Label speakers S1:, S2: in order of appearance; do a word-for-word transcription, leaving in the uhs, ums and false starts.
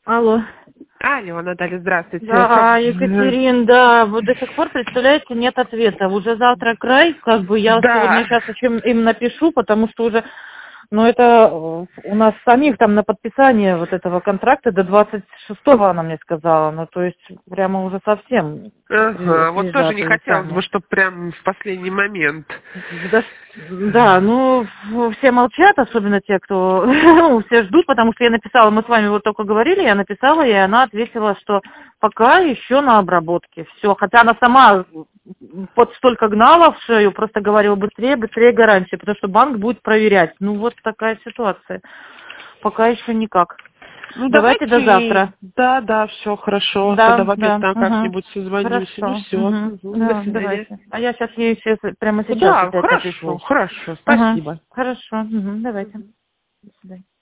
S1: Алло.
S2: Алло, Наталья, здравствуйте.
S1: Да, Екатерин, да, вот до сих пор, представляете, нет ответа. Уже завтра край, как бы я
S2: Да.
S1: сегодня сейчас еще им им напишу, потому что уже, ну это э, у нас самих там на подписание вот этого контракта до двадцать шестого она мне сказала, ну то есть прямо уже совсем
S2: Ага, вот тоже не
S1: прижатые
S2: хотелось
S1: сами.
S2: бы, чтобы прям в последний момент.
S1: Да, да, ну, все молчат, особенно те, кто, ну, все ждут, потому что я написала, мы с вами вот только говорили, я написала, и она ответила, что пока еще на обработке, все, хотя она сама под столько гнала в шею, просто говорила быстрее, быстрее гарантия, потому что банк будет проверять, ну, вот такая ситуация, пока еще никак.
S2: Ну,
S1: Давайте до завтра.
S2: Да, да, все хорошо.
S1: Да,
S2: Тогда в обед
S1: да,
S2: там
S1: угу.
S2: как-нибудь созвонимся. Ну,
S1: Хорошо.
S2: все.
S1: Угу.
S2: До
S1: Да,
S2: свидания.
S1: давайте. А я сейчас ей сейчас, прямо сейчас
S2: Да,
S1: опять
S2: хорошо,
S1: напишу.
S2: хорошо.
S1: Ага.
S2: Спасибо.
S1: Хорошо. Угу. Давайте. До свидания.